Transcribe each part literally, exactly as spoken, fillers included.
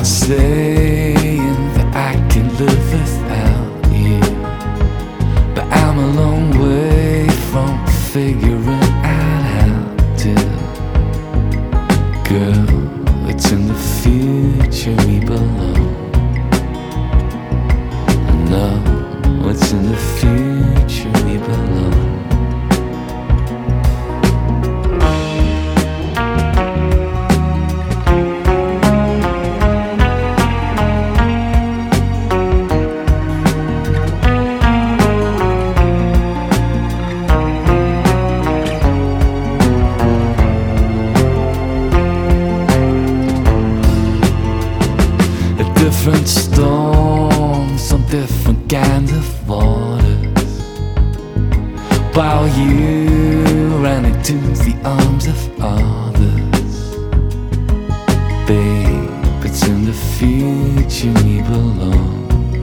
saying that I can live without you, but I'm a long way from figuring out how to. Girl, it's in the future we belong. No, it's in the future we belong. Different storms on different kinds of waters, while you ran into the arms of others. Babe, it's in the future we belong.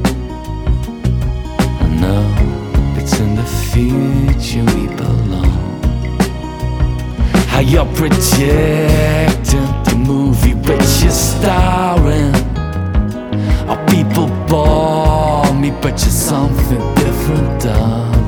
I know it's in the future we belong. How you're projecting the movie which you're starring. Our people bore me, but you're something different, darling.